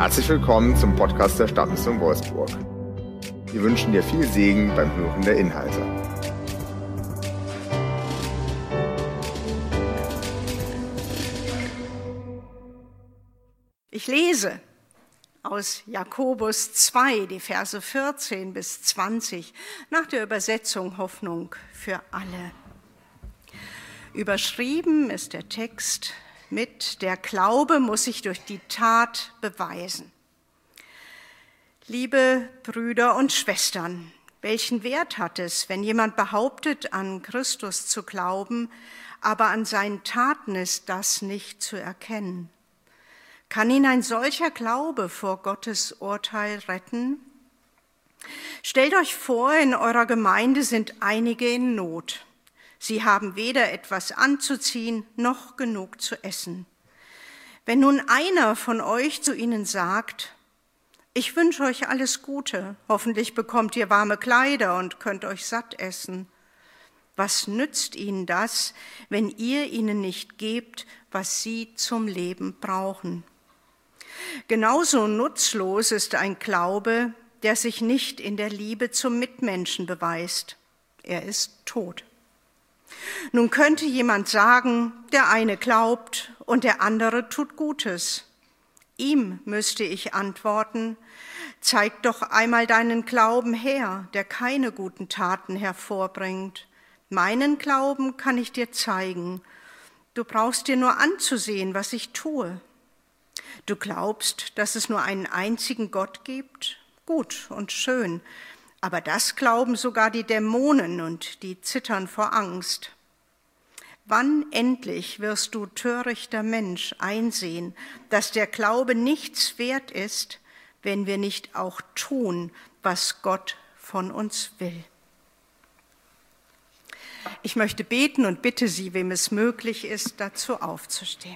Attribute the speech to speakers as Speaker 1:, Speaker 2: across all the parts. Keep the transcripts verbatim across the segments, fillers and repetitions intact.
Speaker 1: Herzlich willkommen zum Podcast der Stadtmission Wolfsburg. Wir wünschen dir viel Segen beim Hören der Inhalte.
Speaker 2: Ich lese aus Jakobus zwei, die Verse vierzehn bis zwanzig, nach der Übersetzung Hoffnung für alle. Überschrieben ist der Text mit: Der Glaube muss sich durch die Tat beweisen. Liebe Brüder und Schwestern, welchen Wert hat es, wenn jemand behauptet, an Christus zu glauben, aber an seinen Taten ist das nicht zu erkennen? Kann ihn ein solcher Glaube vor Gottes Urteil retten? Stellt euch vor, in eurer Gemeinde sind einige in Not. Sie haben weder etwas anzuziehen noch genug zu essen. Wenn nun einer von euch zu ihnen sagt: Ich wünsche euch alles Gute, hoffentlich bekommt ihr warme Kleider und könnt euch satt essen. Was nützt ihnen das, wenn ihr ihnen nicht gebt, was sie zum Leben brauchen? Genauso nutzlos ist ein Glaube, der sich nicht in der Liebe zum Mitmenschen beweist. Er ist tot. Nun könnte jemand sagen, der eine glaubt und der andere tut Gutes. Ihm müsste ich antworten: Zeig doch einmal deinen Glauben her, der keine guten Taten hervorbringt. Meinen Glauben kann ich dir zeigen. Du brauchst dir nur anzusehen, was ich tue. Du glaubst, dass es nur einen einzigen Gott gibt? Gut und schön. Aber das glauben sogar die Dämonen und die zittern vor Angst. Wann endlich wirst du, törichter Mensch, einsehen, dass der Glaube nichts wert ist, wenn wir nicht auch tun, was Gott von uns will? Ich möchte beten und bitte Sie, wem es möglich ist, dazu aufzustehen.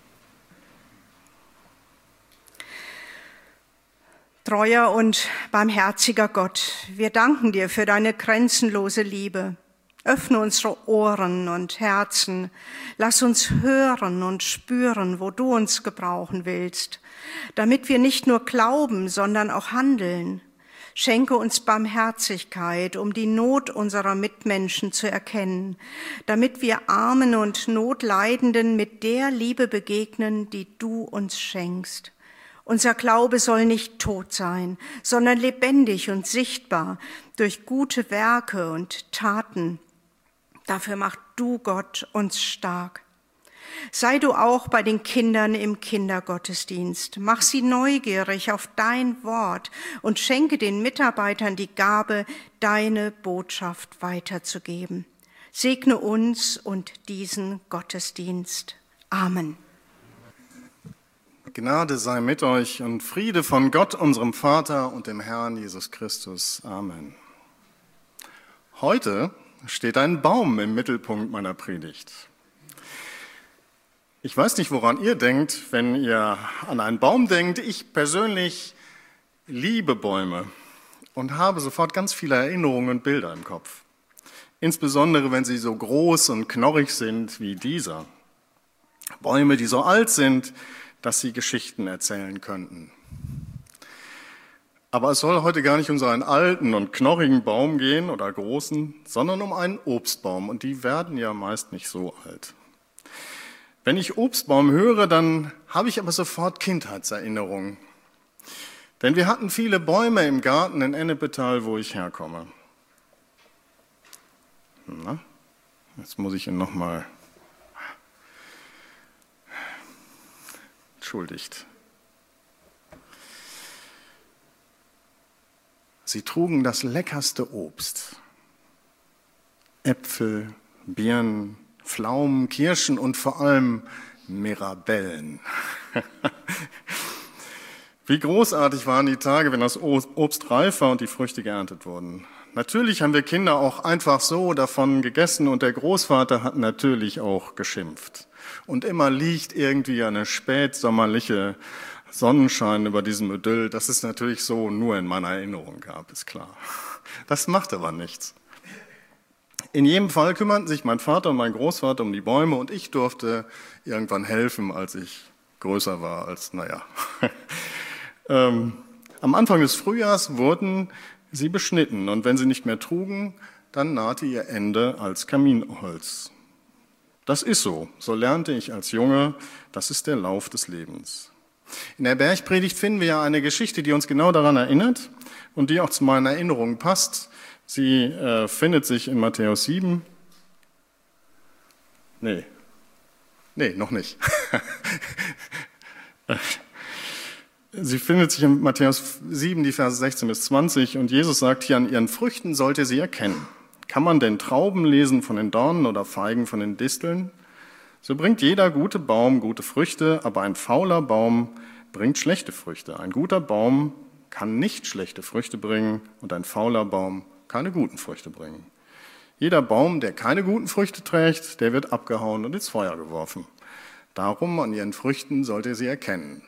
Speaker 2: Treuer und barmherziger Gott, wir danken dir für deine grenzenlose Liebe. Öffne unsere Ohren und Herzen, lass uns hören und spüren, wo du uns gebrauchen willst, damit wir nicht nur glauben, sondern auch handeln. Schenke uns Barmherzigkeit, um die Not unserer Mitmenschen zu erkennen, damit wir Armen und Notleidenden mit der Liebe begegnen, die du uns schenkst. Unser Glaube soll nicht tot sein, sondern lebendig und sichtbar durch gute Werke und Taten. Dafür mach du, Gott, uns stark. Sei du auch bei den Kindern im Kindergottesdienst. Mach sie neugierig auf dein Wort und schenke den Mitarbeitern die Gabe, deine Botschaft weiterzugeben. Segne uns und diesen Gottesdienst. Amen.
Speaker 3: Gnade sei mit euch und Friede von Gott, unserem Vater und dem Herrn Jesus Christus. Amen. Heute steht ein Baum im Mittelpunkt meiner Predigt. Ich weiß nicht, woran ihr denkt, wenn ihr an einen Baum denkt. Ich persönlich liebe Bäume und habe sofort ganz viele Erinnerungen und Bilder im Kopf. Insbesondere, wenn sie so groß und knorrig sind wie dieser. Bäume, die so alt sind, dass sie Geschichten erzählen könnten. Aber es soll heute gar nicht um so einen alten und knorrigen Baum gehen oder großen, sondern um einen Obstbaum. Und die werden ja meist nicht so alt. Wenn ich Obstbaum höre, dann habe ich aber sofort Kindheitserinnerungen. Denn wir hatten viele Bäume im Garten in Ennepetal, wo ich herkomme. Na, jetzt muss ich ihn nochmal... Entschuldigt. Sie trugen das leckerste Obst. Äpfel, Birnen, Pflaumen, Kirschen und vor allem Mirabellen. Wie großartig waren die Tage, wenn das Obst reif war und die Früchte geerntet wurden. Natürlich haben wir Kinder auch einfach so davon gegessen und der Großvater hat natürlich auch geschimpft. Und immer liegt irgendwie eine spätsommerliche Sonnenschein über diesem Idyll, das es natürlich so nur in meiner Erinnerung gab, ist klar. Das macht aber nichts. In jedem Fall kümmerten sich mein Vater und mein Großvater um die Bäume und ich durfte irgendwann helfen, als ich größer war als, naja, Ähm, am Anfang des Frühjahrs wurden sie beschnitten und wenn sie nicht mehr trugen, dann nahte ihr Ende als Kaminholz. Das ist so, so lernte ich als Junge, das ist der Lauf des Lebens. In der Bergpredigt finden wir ja eine Geschichte, die uns genau daran erinnert und die auch zu meinen Erinnerungen passt. Sie äh, findet sich in Matthäus sieben. Nee, nee, noch nicht. Sie findet sich in Matthäus sieben, die Verse sechzehn bis zwanzig und Jesus sagt hier, an ihren Früchten sollt ihr sie erkennen. Kann man denn Trauben lesen von den Dornen oder Feigen von den Disteln? So bringt jeder gute Baum gute Früchte, aber ein fauler Baum bringt schlechte Früchte. Ein guter Baum kann nicht schlechte Früchte bringen und ein fauler Baum keine guten Früchte bringen. Jeder Baum, der keine guten Früchte trägt, der wird abgehauen und ins Feuer geworfen. Darum, an ihren Früchten sollt ihr sie erkennen.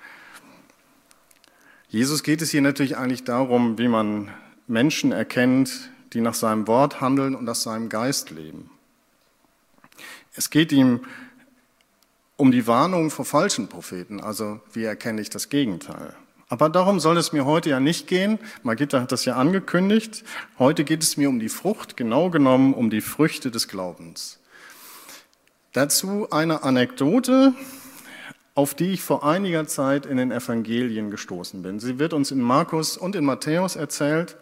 Speaker 3: Jesus geht es hier natürlich eigentlich darum, wie man Menschen erkennt, die nach seinem Wort handeln und nach seinem Geist leben. Es geht ihm um die Warnung vor falschen Propheten, also wie erkenne ich das Gegenteil. Aber darum soll es mir heute ja nicht gehen. Margitta hat das ja angekündigt. Heute geht es mir um die Frucht, genau genommen um die Früchte des Glaubens. Dazu eine Anekdote, auf die ich vor einiger Zeit in den Evangelien gestoßen bin. Sie wird uns in Markus und in Matthäus erzählt.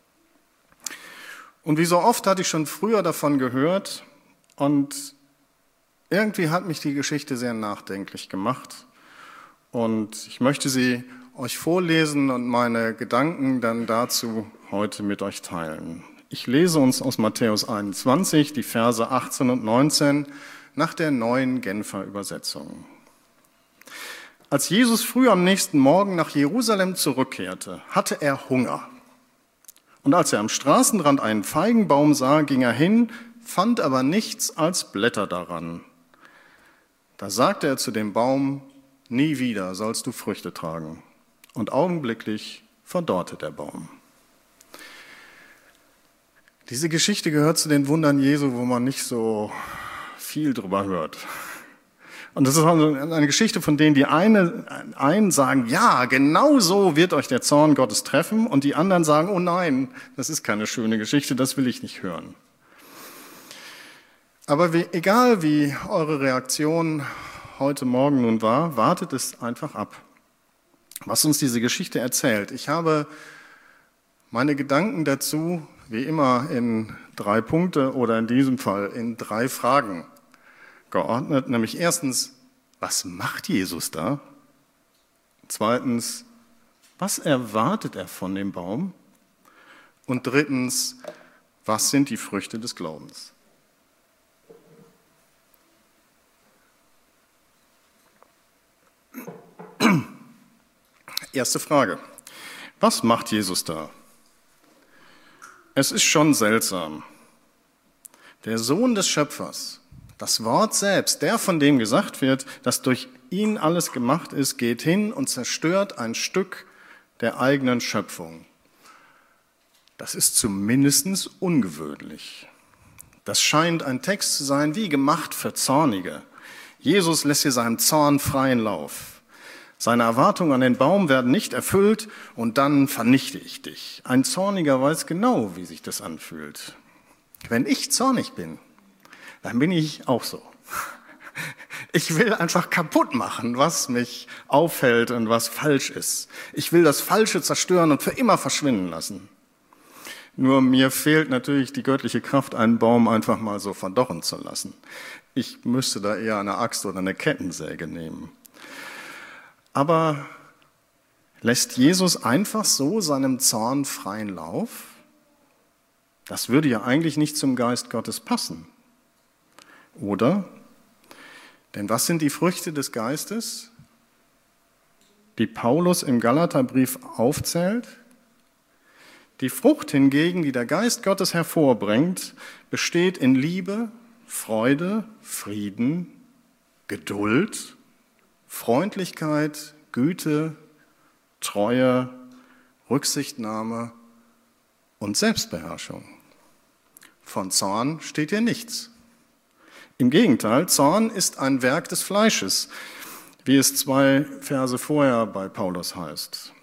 Speaker 3: Und wie so oft hatte ich schon früher davon gehört und irgendwie hat mich die Geschichte sehr nachdenklich gemacht. Und ich möchte sie euch vorlesen und meine Gedanken dann dazu heute mit euch teilen. Ich lese uns aus Matthäus einundzwanzig, die Verse achtzehn und neunzehn, nach der neuen Genfer Übersetzung. Als Jesus früh am nächsten Morgen nach Jerusalem zurückkehrte, hatte er Hunger. Und als er am Straßenrand einen Feigenbaum sah, ging er hin, fand aber nichts als Blätter daran. Da sagte er zu dem Baum, nie wieder sollst du Früchte tragen. Und augenblicklich verdorrte der Baum. Diese Geschichte gehört zu den Wundern Jesu, wo man nicht so viel drüber hört. Und das ist eine Geschichte, von denen die eine, einen sagen, ja, genau so wird euch der Zorn Gottes treffen. Und die anderen sagen, oh nein, das ist keine schöne Geschichte, das will ich nicht hören. Aber wie, egal wie eure Reaktion heute Morgen nun war, wartet es einfach ab, was uns diese Geschichte erzählt. Ich habe meine Gedanken dazu, wie immer, in drei Punkte oder in diesem Fall in drei Fragen geordnet, nämlich erstens, was macht Jesus da? Zweitens, was erwartet er von dem Baum? Und drittens, was sind die Früchte des Glaubens? Erste Frage, was macht Jesus da? Es ist schon seltsam. Der Sohn des Schöpfers, das Wort selbst, der von dem gesagt wird, dass durch ihn alles gemacht ist, geht hin und zerstört ein Stück der eigenen Schöpfung. Das ist zumindest ungewöhnlich. Das scheint ein Text zu sein, wie gemacht für Zornige. Jesus lässt hier seinem Zorn freien Lauf. Seine Erwartungen an den Baum werden nicht erfüllt und dann vernichte ich dich. Ein Zorniger weiß genau, wie sich das anfühlt. Wenn ich zornig bin, dann bin ich auch so. Ich will einfach kaputt machen, was mich aufhält und was falsch ist. Ich will das Falsche zerstören und für immer verschwinden lassen. Nur mir fehlt natürlich die göttliche Kraft, einen Baum einfach mal so verdorren zu lassen. Ich müsste da eher eine Axt oder eine Kettensäge nehmen. Aber lässt Jesus einfach so seinem Zorn freien Lauf? Das würde ja eigentlich nicht zum Geist Gottes passen. Oder? Denn was sind die Früchte des Geistes, die Paulus im Galaterbrief aufzählt? Die Frucht hingegen, die der Geist Gottes hervorbringt, besteht in Liebe, Freude, Frieden, Geduld, Freundlichkeit, Güte, Treue, Rücksichtnahme und Selbstbeherrschung. Von Zorn steht hier nichts. Im Gegenteil, Zorn ist ein Werk des Fleisches, wie es zwei Verse vorher bei Paulus heißt.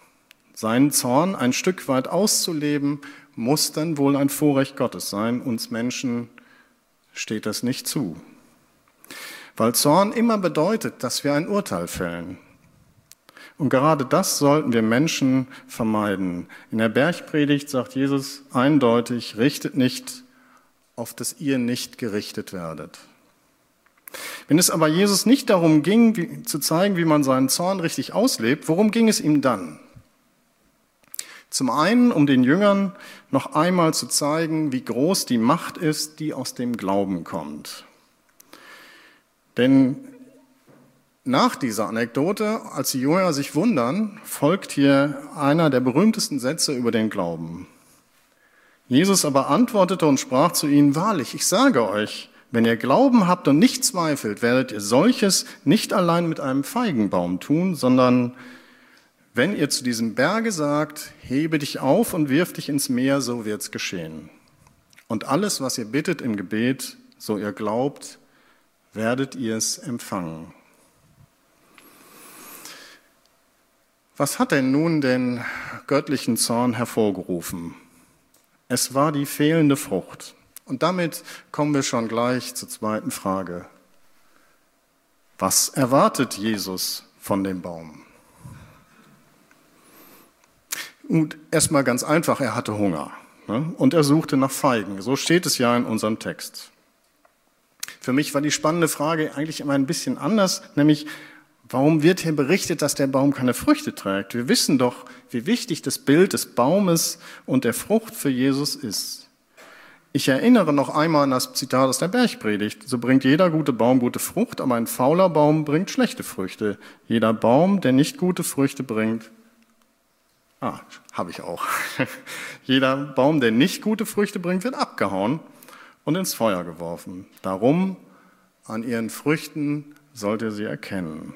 Speaker 3: Seinen Zorn ein Stück weit auszuleben, muss dann wohl ein Vorrecht Gottes sein. Uns Menschen steht das nicht zu. Weil Zorn immer bedeutet, dass wir ein Urteil fällen. Und gerade das sollten wir Menschen vermeiden. In der Bergpredigt sagt Jesus eindeutig, richtet nicht, auf das ihr nicht gerichtet werdet. Wenn es aber Jesus nicht darum ging, wie, zu zeigen, wie man seinen Zorn richtig auslebt, worum ging es ihm dann? Zum einen, um den Jüngern noch einmal zu zeigen, wie groß die Macht ist, die aus dem Glauben kommt. Denn nach dieser Anekdote, als die Jünger sich wundern, folgt hier einer der berühmtesten Sätze über den Glauben. Jesus aber antwortete und sprach zu ihnen, wahrlich, ich sage euch, wenn ihr Glauben habt und nicht zweifelt, werdet ihr solches nicht allein mit einem Feigenbaum tun, sondern wenn ihr zu diesem Berge sagt, hebe dich auf und wirf dich ins Meer, so wird's geschehen. Und alles, was ihr bittet im Gebet, so ihr glaubt, werdet ihr es empfangen. Was hat denn nun den göttlichen Zorn hervorgerufen? Es war die fehlende Frucht. Und damit kommen wir schon gleich zur zweiten Frage. Was erwartet Jesus von dem Baum? Und erstmal ganz einfach, er hatte Hunger, ne? Und er suchte nach Feigen. So steht es ja in unserem Text. Für mich war die spannende Frage eigentlich immer ein bisschen anders, nämlich warum wird hier berichtet, dass der Baum keine Früchte trägt? Wir wissen doch, wie wichtig das Bild des Baumes und der Frucht für Jesus ist. Ich erinnere noch einmal an das Zitat aus der Bergpredigt. So bringt jeder gute Baum gute Frucht, aber ein fauler Baum bringt schlechte Früchte. Jeder Baum, der nicht gute Früchte bringt, ah, habe ich auch. Jeder Baum, der nicht gute Früchte bringt, wird abgehauen und ins Feuer geworfen. Darum, an ihren Früchten sollt ihr sie erkennen.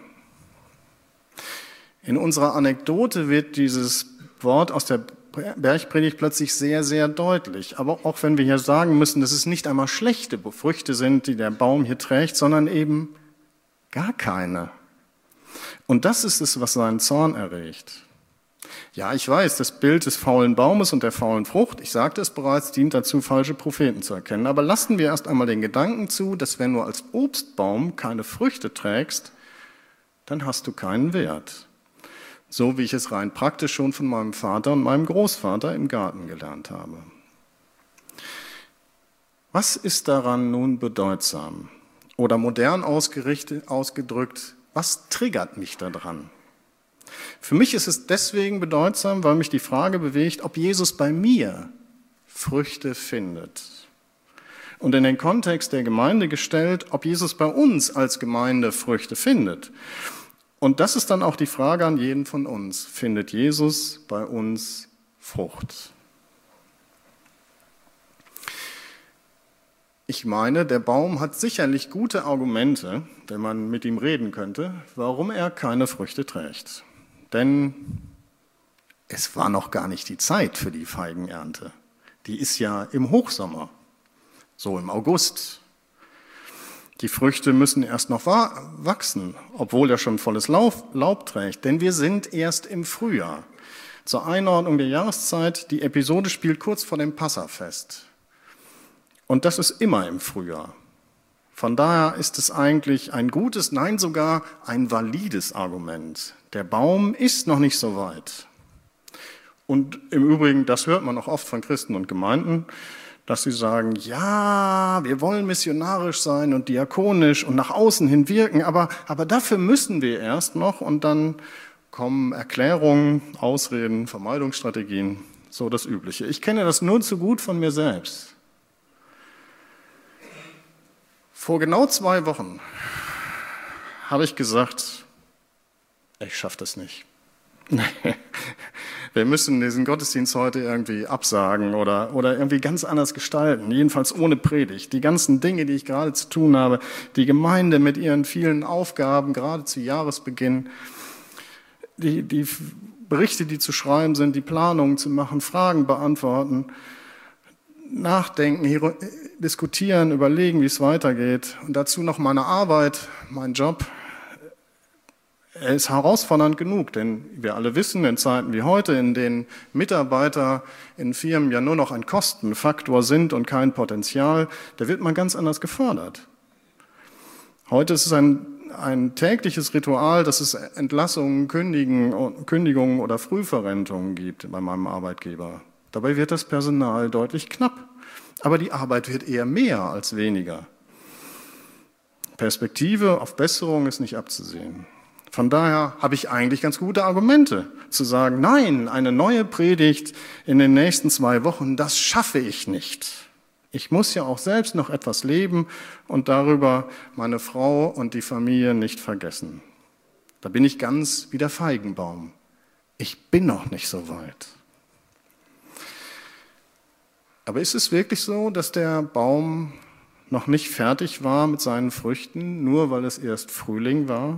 Speaker 3: In unserer Anekdote wird dieses Wort aus der Bergpredigt plötzlich sehr, sehr deutlich. Aber auch wenn wir hier sagen müssen, dass es nicht einmal schlechte Früchte sind, die der Baum hier trägt, sondern eben gar keine. Und das ist es, was seinen Zorn erregt. Ja, ich weiß, das Bild des faulen Baumes und der faulen Frucht, ich sagte es bereits, dient dazu, falsche Propheten zu erkennen. Aber lassen wir erst einmal den Gedanken zu, dass wenn du als Obstbaum keine Früchte trägst, dann hast du keinen Wert. So wie ich es rein praktisch schon von meinem Vater und meinem Großvater im Garten gelernt habe. Was ist daran nun bedeutsam? Oder modern ausgedrückt, was triggert mich daran? Für mich ist es deswegen bedeutsam, weil mich die Frage bewegt, ob Jesus bei mir Früchte findet. Und in den Kontext der Gemeinde gestellt, ob Jesus bei uns als Gemeinde Früchte findet. Und das ist dann auch die Frage an jeden von uns. Findet Jesus bei uns Frucht? Ich meine, der Baum hat sicherlich gute Argumente, wenn man mit ihm reden könnte, warum er keine Früchte trägt. Denn es war noch gar nicht die Zeit für die Feigenernte. Die ist ja im Hochsommer, so im August. Die Früchte müssen erst noch wachsen, obwohl er schon volles Laub trägt, denn wir sind erst im Frühjahr. Zur Einordnung der Jahreszeit, die Episode spielt kurz vor dem Passafest. Und das ist immer im Frühjahr. Von daher ist es eigentlich ein gutes, nein sogar ein valides Argument. Der Baum ist noch nicht so weit. Und im Übrigen, das hört man auch oft von Christen und Gemeinden, dass sie sagen, ja, wir wollen missionarisch sein und diakonisch und nach außen hin wirken, aber, aber dafür müssen wir erst noch und dann kommen Erklärungen, Ausreden, Vermeidungsstrategien, so das Übliche. Ich kenne das nur zu gut von mir selbst. Vor genau zwei Wochen habe ich gesagt, ich schaffe das nicht. Wir müssen diesen Gottesdienst heute irgendwie absagen oder, oder irgendwie ganz anders gestalten, jedenfalls ohne Predigt. Die ganzen Dinge, die ich gerade zu tun habe, die Gemeinde mit ihren vielen Aufgaben, gerade zu Jahresbeginn, die, die Berichte, die zu schreiben sind, die Planungen zu machen, Fragen beantworten, nachdenken, hier, diskutieren, überlegen, wie es weitergeht und dazu noch meine Arbeit, mein Job. er ist herausfordernd genug, denn wir alle wissen, in Zeiten wie heute, in denen Mitarbeiter in Firmen ja nur noch ein Kostenfaktor sind und kein Potenzial, da wird man ganz anders gefördert. Heute ist es ein, ein tägliches Ritual, dass es Entlassungen, Kündigen, Kündigungen oder Frühverrentungen gibt bei meinem Arbeitgeber. Dabei wird das Personal deutlich knapp, aber die Arbeit wird eher mehr als weniger. Perspektive auf Besserung ist nicht abzusehen. Von daher habe ich eigentlich ganz gute Argumente zu sagen, nein, eine neue Predigt in den nächsten zwei Wochen, das schaffe ich nicht. Ich muss ja auch selbst noch etwas leben und darüber meine Frau und die Familie nicht vergessen. Da bin ich ganz wie der Feigenbaum. Ich bin noch nicht so weit. Aber ist es wirklich so, dass der Baum noch nicht fertig war mit seinen Früchten, nur weil es erst Frühling war?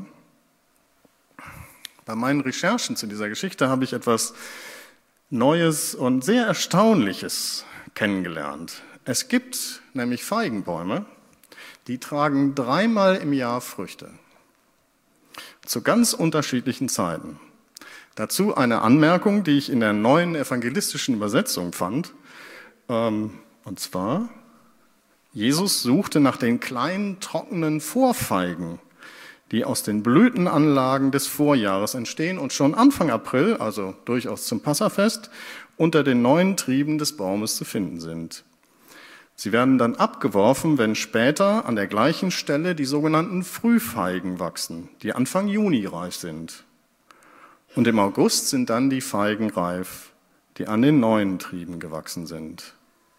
Speaker 3: Bei meinen Recherchen zu dieser Geschichte habe ich etwas Neues und sehr Erstaunliches kennengelernt. Es gibt nämlich Feigenbäume, die tragen dreimal im Jahr Früchte, zu ganz unterschiedlichen Zeiten. Dazu eine Anmerkung, die ich in der neuen evangelistischen Übersetzung fand, und zwar: Jesus suchte nach den kleinen, trockenen Vorfeigen, die aus den Blütenanlagen des Vorjahres entstehen und schon Anfang April, also durchaus zum Passafest, unter den neuen Trieben des Baumes zu finden sind. Sie werden dann abgeworfen, wenn später an der gleichen Stelle die sogenannten Frühfeigen wachsen, die Anfang Juni reif sind. Und im August sind dann die Feigen reif, die an den neuen Trieben gewachsen sind.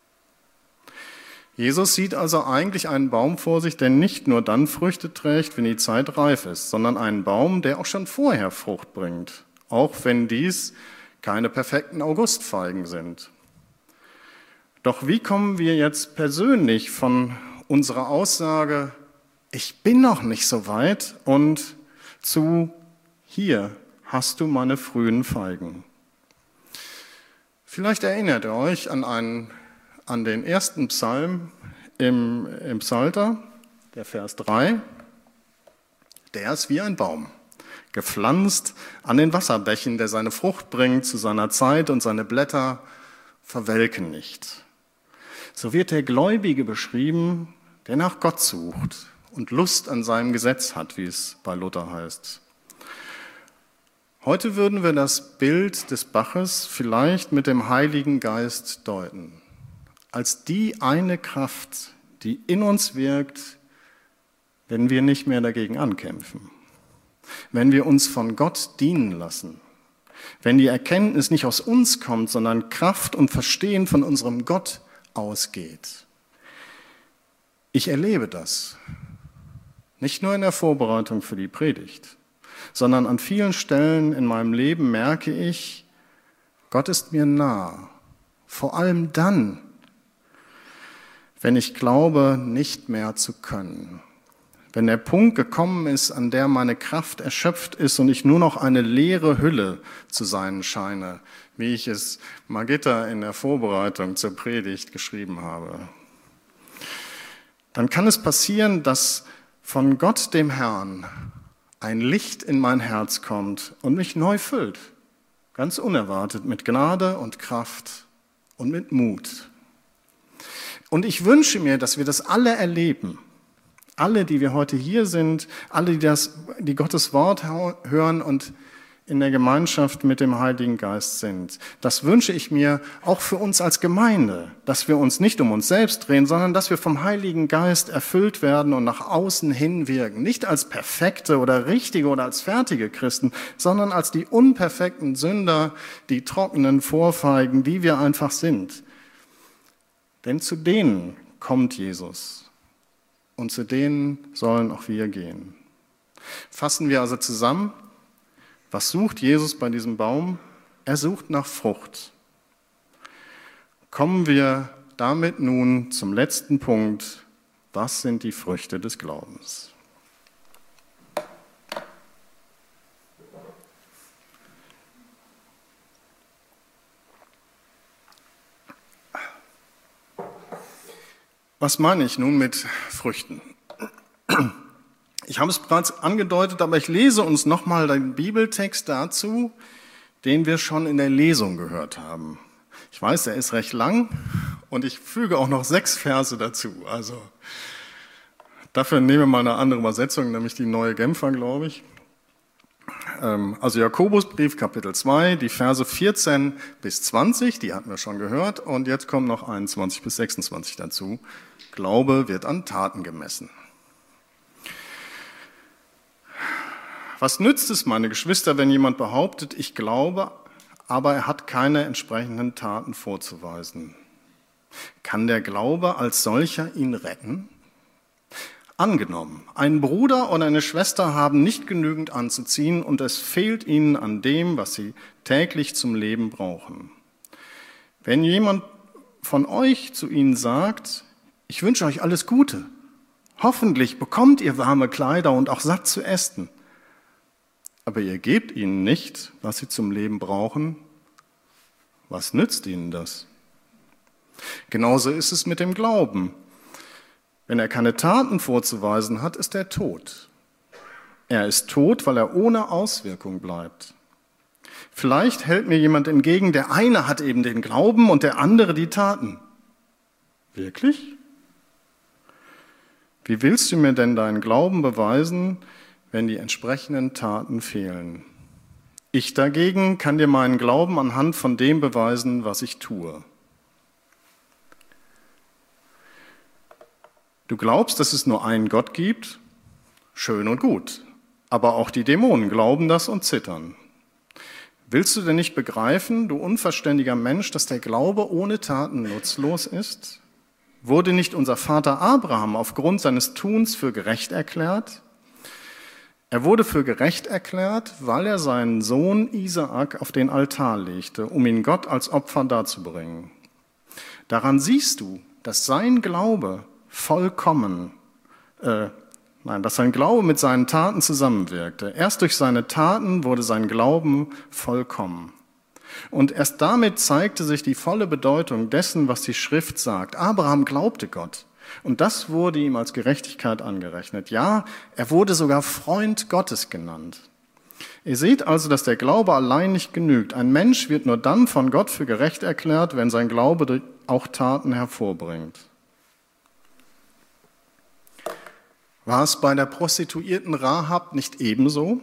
Speaker 3: Jesus sieht also eigentlich einen Baum vor sich, der nicht nur dann Früchte trägt, wenn die Zeit reif ist, sondern einen Baum, der auch schon vorher Frucht bringt, auch wenn dies keine perfekten Augustfeigen sind. Doch wie kommen wir jetzt persönlich von unserer Aussage, ich bin noch nicht so weit, und zu, hier hast du meine frühen Feigen? Vielleicht erinnert ihr euch an einen an den ersten Psalm im, im Psalter, der Vers drei, der ist wie ein Baum, gepflanzt an den Wasserbächen, der seine Frucht bringt zu seiner Zeit und seine Blätter verwelken nicht. So wird der Gläubige beschrieben, der nach Gott sucht und Lust an seinem Gesetz hat, wie es bei Luther heißt. Heute würden wir das Bild des Baches vielleicht mit dem Heiligen Geist deuten, als die eine Kraft, die in uns wirkt, wenn wir nicht mehr dagegen ankämpfen, wenn wir uns von Gott dienen lassen, wenn die Erkenntnis nicht aus uns kommt, sondern Kraft und Verstehen von unserem Gott ausgeht. Ich erlebe das, nicht nur in der Vorbereitung für die Predigt, sondern an vielen Stellen in meinem Leben merke ich, Gott ist mir nah, vor allem dann, wenn ich glaube, nicht mehr zu können. Wenn der Punkt gekommen ist, an der meine Kraft erschöpft ist und ich nur noch eine leere Hülle zu sein scheine, wie ich es Margitta in der Vorbereitung zur Predigt geschrieben habe, dann kann es passieren, dass von Gott, dem Herrn, ein Licht in mein Herz kommt und mich neu füllt, ganz unerwartet, mit Gnade und Kraft und mit Mut. Und ich wünsche mir, dass wir das alle erleben. Alle, die wir heute hier sind, alle, die, das, die Gottes Wort hören und in der Gemeinschaft mit dem Heiligen Geist sind. Das wünsche ich mir auch für uns als Gemeinde, dass wir uns nicht um uns selbst drehen, sondern dass wir vom Heiligen Geist erfüllt werden und nach außen hin wirken. Nicht als perfekte oder richtige oder als fertige Christen, sondern als die unperfekten Sünder, die trockenen Vorfeigen, die wir einfach sind. Denn zu denen kommt Jesus und zu denen sollen auch wir gehen. Fassen wir also zusammen, was sucht Jesus bei diesem Baum? Er sucht nach Frucht. Kommen wir damit nun zum letzten Punkt. Was sind die Früchte des Glaubens? Was meine ich nun mit Früchten? Ich Ich habe es bereits angedeutet, aber ich lese uns nochmal den Bibeltext dazu, den wir schon in der Lesung gehört haben. Ich weiß, er ist recht lang und ich füge auch noch sechs Verse dazu. Also dafür nehmen wir mal eine andere Übersetzung, nämlich die Neue Genfer, glaube ich. Also Jakobusbrief, Kapitel zwei, die Verse vierzehn bis zwanzig, die hatten wir schon gehört. Und jetzt kommen noch einundzwanzig bis sechsundzwanzig dazu. Glaube wird an Taten gemessen. Was nützt es, meine Geschwister, wenn jemand behauptet, ich glaube, aber er hat keine entsprechenden Taten vorzuweisen? Kann der Glaube als solcher ihn retten? Angenommen, ein Bruder oder eine Schwester haben nicht genügend anzuziehen und es fehlt ihnen an dem, was sie täglich zum Leben brauchen. Wenn jemand von euch zu ihnen sagt, ich wünsche euch alles Gute, hoffentlich bekommt ihr warme Kleider und auch satt zu essen, aber ihr gebt ihnen nicht, was sie zum Leben brauchen, was nützt ihnen das? Genauso ist es mit dem Glauben. Wenn er keine Taten vorzuweisen hat, ist er tot. Er ist tot, weil er ohne Auswirkung bleibt. Vielleicht hält mir jemand entgegen, der eine hat eben den Glauben und der andere die Taten. Wirklich? Wie willst du mir denn deinen Glauben beweisen, wenn die entsprechenden Taten fehlen? Ich dagegen kann dir meinen Glauben anhand von dem beweisen, was ich tue. Du glaubst, dass es nur einen Gott gibt? Schön und gut. Aber auch die Dämonen glauben das und zittern. Willst du denn nicht begreifen, du unverständiger Mensch, dass der Glaube ohne Taten nutzlos ist? Wurde nicht unser Vater Abraham aufgrund seines Tuns für gerecht erklärt? Er wurde für gerecht erklärt, weil er seinen Sohn Isaak auf den Altar legte, um ihn Gott als Opfer darzubringen. Daran siehst du, dass sein Glaube vollkommen, äh, nein, dass sein Glaube mit seinen Taten zusammenwirkte. Erst durch seine Taten wurde sein Glauben vollkommen. Und erst damit zeigte sich die volle Bedeutung dessen, was die Schrift sagt. Abraham glaubte Gott. Und das wurde ihm als Gerechtigkeit angerechnet. Ja, er wurde sogar Freund Gottes genannt. Ihr seht also, dass der Glaube allein nicht genügt. Ein Mensch wird nur dann von Gott für gerecht erklärt, wenn sein Glaube auch Taten hervorbringt. War es bei der Prostituierten Rahab nicht ebenso?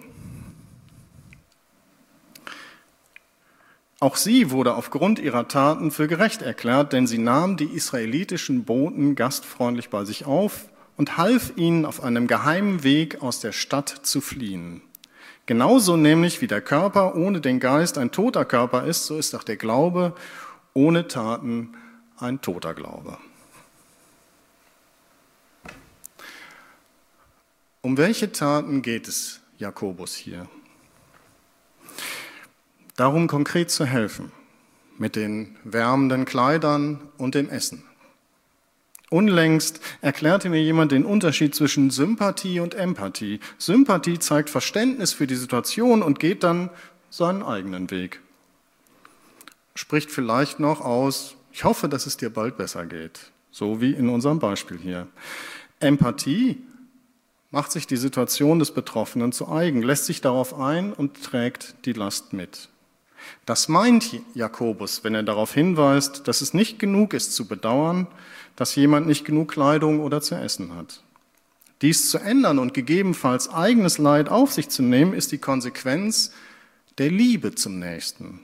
Speaker 3: Auch sie wurde aufgrund ihrer Taten für gerecht erklärt, denn sie nahm die israelitischen Boten gastfreundlich bei sich auf und half ihnen auf einem geheimen Weg aus der Stadt zu fliehen. Genauso nämlich wie der Körper ohne den Geist ein toter Körper ist, so ist auch der Glaube ohne Taten ein toter Glaube. Um welche Taten geht es Jakobus hier? Darum, konkret zu helfen, mit den wärmenden Kleidern und dem Essen. Unlängst erklärte mir jemand den Unterschied zwischen Sympathie und Empathie. Sympathie zeigt Verständnis für die Situation und geht dann seinen eigenen Weg. Spricht vielleicht noch aus, ich hoffe, dass es dir bald besser geht, so wie in unserem Beispiel hier. Empathie macht sich die Situation des Betroffenen zu eigen, lässt sich darauf ein und trägt die Last mit. Das meint Jakobus, wenn er darauf hinweist, dass es nicht genug ist zu bedauern, dass jemand nicht genug Kleidung oder zu essen hat. Dies zu ändern und gegebenenfalls eigenes Leid auf sich zu nehmen, ist die Konsequenz der Liebe zum Nächsten.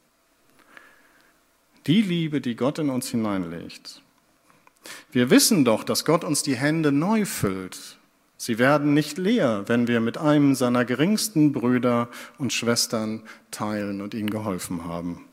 Speaker 3: Die Liebe, die Gott in uns hineinlegt. Wir wissen doch, dass Gott uns die Hände neu füllt. Sie werden nicht leer, wenn wir mit einem seiner geringsten Brüder und Schwestern teilen und ihnen geholfen haben.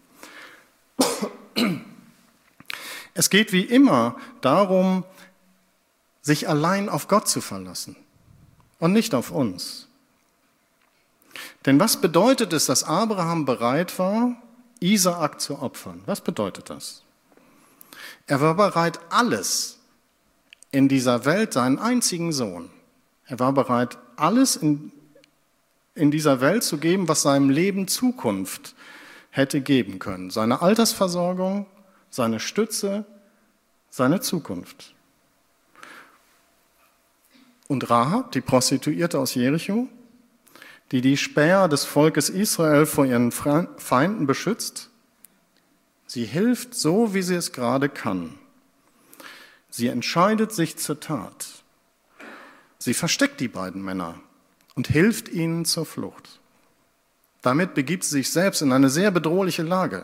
Speaker 3: Es geht wie immer darum, sich allein auf Gott zu verlassen und nicht auf uns. Denn was bedeutet es, dass Abraham bereit war, Isaak zu opfern? Was bedeutet das? Er war bereit, alles in dieser Welt, seinen einzigen Sohn, er war bereit, alles in, in dieser Welt zu geben, was seinem Leben Zukunft hätte geben können. Seine Altersversorgung, seine Stütze, seine Zukunft. Und Rahab, die Prostituierte aus Jericho, die die Späher des Volkes Israel vor ihren Feinden beschützt, sie hilft so, wie sie es gerade kann. Sie entscheidet sich zur Tat. Sie versteckt die beiden Männer und hilft ihnen zur Flucht. Damit begibt sie sich selbst in eine sehr bedrohliche Lage.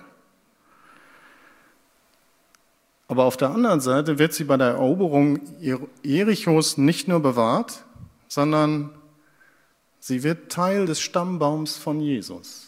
Speaker 3: Aber auf der anderen Seite wird sie bei der Eroberung Jerichos nicht nur bewahrt, sondern sie wird Teil des Stammbaums von Jesus.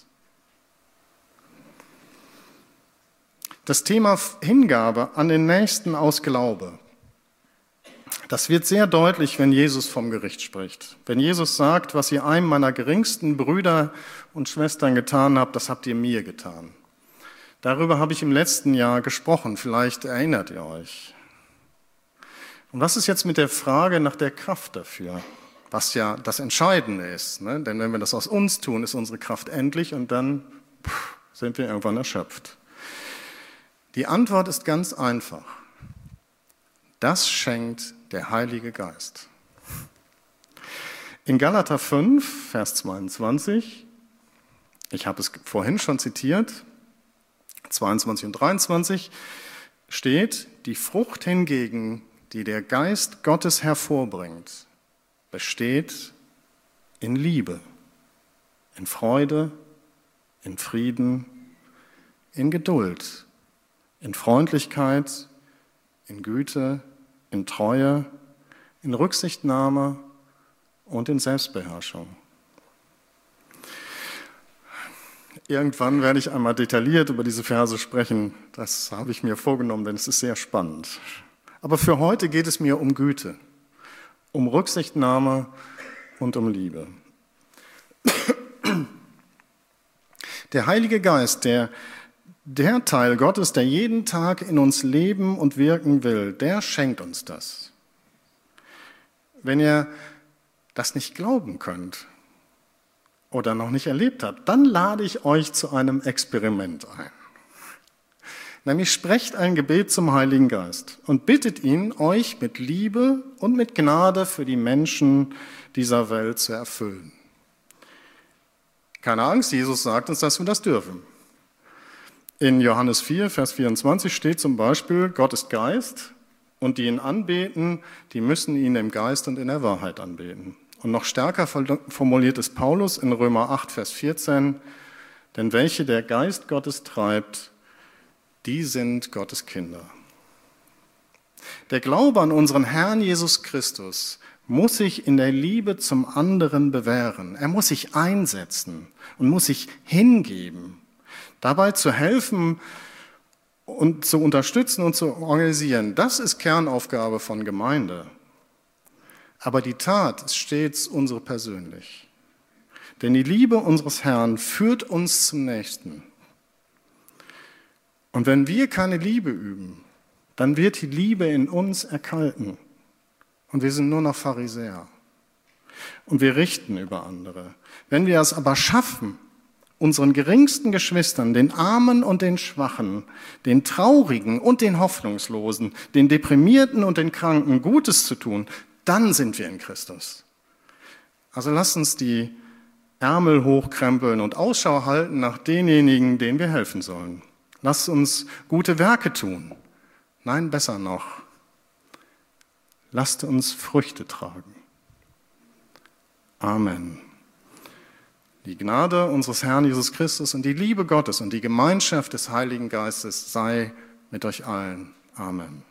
Speaker 3: Das Thema Hingabe an den Nächsten aus Glaube, das wird sehr deutlich, wenn Jesus vom Gericht spricht. Wenn Jesus sagt, was ihr einem meiner geringsten Brüder und Schwestern getan habt, das habt ihr mir getan. Darüber habe ich im letzten Jahr gesprochen, vielleicht erinnert ihr euch. Und was ist jetzt mit der Frage nach der Kraft dafür? Was ja das Entscheidende ist, ne? Denn wenn wir das aus uns tun, ist unsere Kraft endlich und dann pff, sind wir irgendwann erschöpft. Die Antwort ist ganz einfach. Das schenkt der Heilige Geist. In Galater fünf, Vers zweiundzwanzig, ich habe es vorhin schon zitiert, zweiundzwanzig und dreiundzwanzig, steht, die Frucht hingegen, die der Geist Gottes hervorbringt, besteht in Liebe, in Freude, in Frieden, in Geduld, in Freundlichkeit, in Güte, in Treue, in Rücksichtnahme und in Selbstbeherrschung. Irgendwann werde ich einmal detailliert über diese Verse sprechen. Das habe ich mir vorgenommen, denn es ist sehr spannend. Aber für heute geht es mir um Güte, um Rücksichtnahme und um Liebe. Der Heilige Geist, der, der Teil Gottes, der jeden Tag in uns leben und wirken will, der schenkt uns das. Wenn ihr das nicht glauben könnt oder noch nicht erlebt habt, dann lade ich euch zu einem Experiment ein. Nämlich sprecht ein Gebet zum Heiligen Geist und bittet ihn, euch mit Liebe und mit Gnade für die Menschen dieser Welt zu erfüllen. Keine Angst, Jesus sagt uns, dass wir das dürfen. In Johannes vier, Vers vierundzwanzig steht zum Beispiel, Gott ist Geist und die ihn anbeten, die müssen ihn im Geist und in der Wahrheit anbeten. Und noch stärker formuliert es Paulus in Römer acht, Vers vierzehn, denn welche der Geist Gottes treibt, die sind Gottes Kinder. Der Glaube an unseren Herrn Jesus Christus muss sich in der Liebe zum anderen bewähren. Er muss sich einsetzen und muss sich hingeben, dabei zu helfen und zu unterstützen und zu organisieren. Das ist Kernaufgabe von Gemeinde. Aber die Tat ist stets unsere persönlich. Denn die Liebe unseres Herrn führt uns zum Nächsten. Und wenn wir keine Liebe üben, dann wird die Liebe in uns erkalten. Und wir sind nur noch Pharisäer. Und wir richten über andere. Wenn wir es aber schaffen, unseren geringsten Geschwistern, den Armen und den Schwachen, den Traurigen und den Hoffnungslosen, den Deprimierten und den Kranken Gutes zu tun, dann sind wir in Christus. Also lasst uns die Ärmel hochkrempeln und Ausschau halten nach denjenigen, denen wir helfen sollen. Lasst uns gute Werke tun. Nein, besser noch. Lasst uns Früchte tragen. Amen. Die Gnade unseres Herrn Jesus Christus und die Liebe Gottes und die Gemeinschaft des Heiligen Geistes sei mit euch allen. Amen.